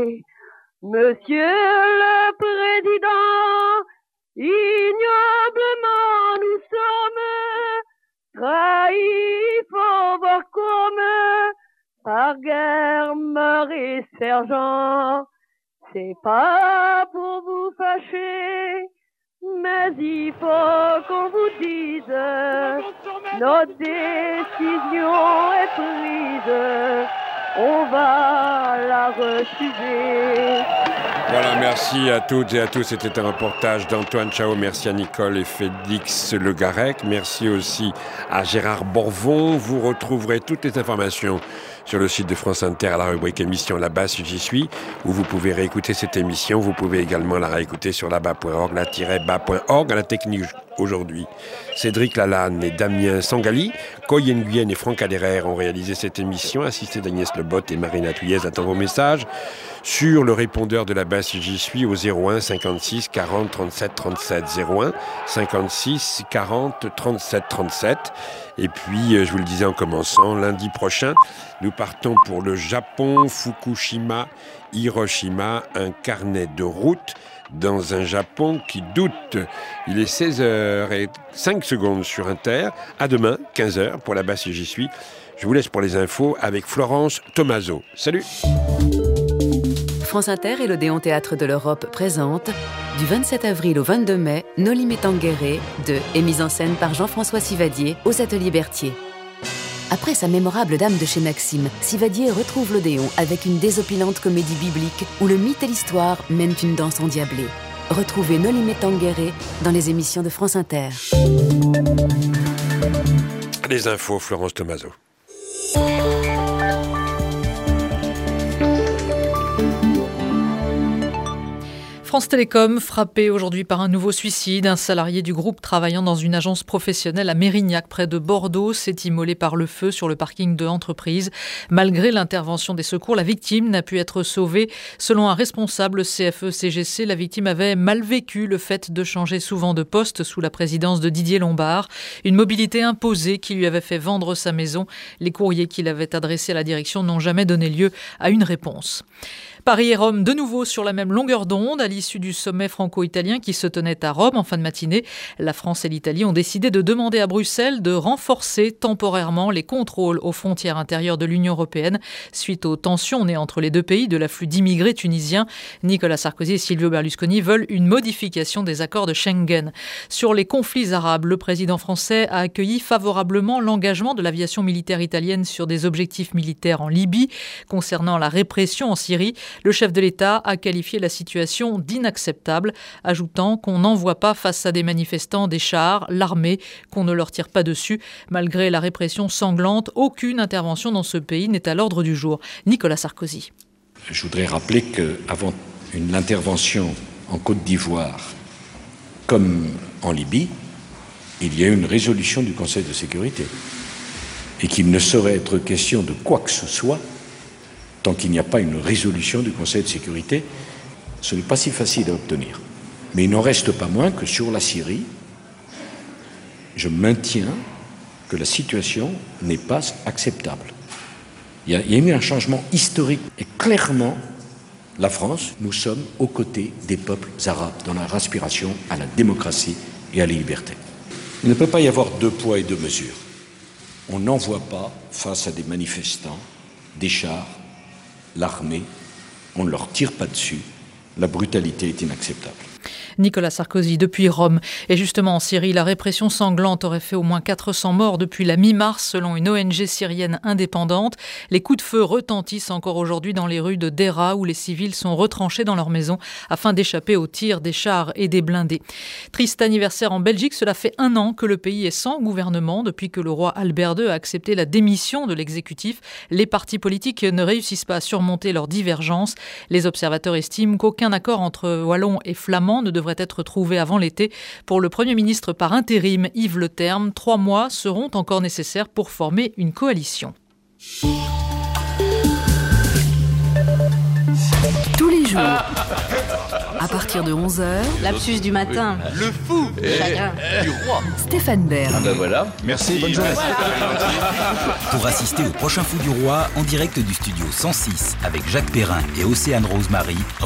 Monsieur le Président, ignoblement nous sommes trahis, faut voir comme par guerre meurt et sergent. C'est pas pour vous fâcher, mais il faut qu'on vous dise, notre décision est prise, on va la refuser. Voilà, merci à toutes et à tous. C'était un reportage d'Antoine Chao. Merci à Nicole et Félix Le Garec. Merci aussi à Gérard Borvon. Vous retrouverez toutes les informations sur le site de France Inter à la rubrique émission Là-bas si j'y suis, où vous pouvez réécouter cette émission. Vous pouvez également la réécouter sur là-bas.org, la-bas.org. À la technique aujourd'hui, Cédric Lalanne et Damien Sangali. Coy Nguyen et Franck Aderer ont réalisé cette émission, assistés d'Agnès Lebotte et Marina Tuyez. Attends vos messages sur le répondeur de Là-bas si j'y suis au 01 56 40 37 37. 01 56 40 37 37. Et puis, je vous le disais en commençant, lundi prochain, nous partons pour le Japon, Fukushima, Hiroshima, un carnet de route dans un Japon qui doute. Il est 16h05 sur Inter. À demain, 15h, pour Là-bas si j'y suis. Je vous laisse pour les infos avec Florence Tomaso. Salut. France Inter et l'Odéon Théâtre de l'Europe présentent, du 27 avril au 22 mai, Nolime Tanguéré et mise en scène par Jean-François Sivadier aux Ateliers Berthier. Après sa mémorable Dame de chez Maxime, Sivadier retrouve l'Odéon avec une désopilante comédie biblique où le mythe et l'histoire mènent une danse endiablée. Retrouvez Nolime Tanguéré dans les émissions de France Inter. Les infos, Florence Tomaso. France Télécom, frappé aujourd'hui par un nouveau suicide. Un salarié du groupe travaillant dans une agence professionnelle à Mérignac, près de Bordeaux, s'est immolé par le feu sur le parking de l'entreprise. Malgré l'intervention des secours, la victime n'a pu être sauvée. Selon un responsable CFE-CGC, la victime avait mal vécu le fait de changer souvent de poste sous la présidence de Didier Lombard. Une mobilité imposée qui lui avait fait vendre sa maison. Les courriers qu'il avait adressés à la direction n'ont jamais donné lieu à une réponse. Paris et Rome, de nouveau sur la même longueur d'onde. À l'issue du sommet franco-italien qui se tenait à Rome en fin de matinée, la France et l'Italie ont décidé de demander à Bruxelles de renforcer temporairement les contrôles aux frontières intérieures de l'Union européenne suite aux tensions nées entre les deux pays de l'afflux d'immigrés tunisiens. Nicolas Sarkozy et Silvio Berlusconi veulent une modification des accords de Schengen. Sur les conflits arabes, le président français a accueilli favorablement l'engagement de l'aviation militaire italienne sur des objectifs militaires en Libye. Concernant la répression en Syrie, le chef de l'État a qualifié la situation d'inacceptable, ajoutant qu'on n'envoie pas face à des manifestants des chars, l'armée, qu'on ne leur tire pas dessus. Malgré la répression sanglante, aucune intervention dans ce pays n'est à l'ordre du jour. Nicolas Sarkozy. Je voudrais rappeler qu'avant l'intervention en Côte d'Ivoire, comme en Libye, il y a eu une résolution du Conseil de sécurité et qu'il ne saurait être question de quoi que ce soit tant qu'il n'y a pas une résolution du Conseil de sécurité. Ce n'est pas si facile à obtenir. Mais il n'en reste pas moins que sur la Syrie, je maintiens que la situation n'est pas acceptable. Il y a eu un changement historique. Et clairement, la France, nous sommes aux côtés des peuples arabes dans leur aspiration à la démocratie et à la liberté. Il ne peut pas y avoir deux poids et deux mesures. On n'envoie pas, face à des manifestants, des chars, l'armée, on ne leur tire pas dessus. La brutalité est inacceptable. Nicolas Sarkozy depuis Rome. Et justement en Syrie, la répression sanglante aurait fait au moins 400 morts depuis la mi-mars selon une ONG syrienne indépendante. Les coups de feu retentissent encore aujourd'hui dans les rues de Deraa où les civils sont retranchés dans leurs maisons afin d'échapper aux tirs des chars et des blindés. Triste anniversaire en Belgique, cela fait 1 an que le pays est sans gouvernement depuis que le roi Albert II a accepté la démission de l'exécutif. Les partis politiques ne réussissent pas à surmonter leurs divergences. Les observateurs estiment qu'aucun accord entre Wallons et Flamands ne devrait être trouvé avant l'été. Pour le Premier ministre par intérim, Yves Le Terme, 3 mois seront encore nécessaires pour former une coalition. Tous les du jour. À partir de 11h, Lapsus du matin. Le fou Chagrin du roi. Stéphane Bern. Ben voilà. Merci, bonne journée. Pour assister au prochain Fou du Roi en direct du studio 106 avec Jacques Perrin et Océane Rosemary,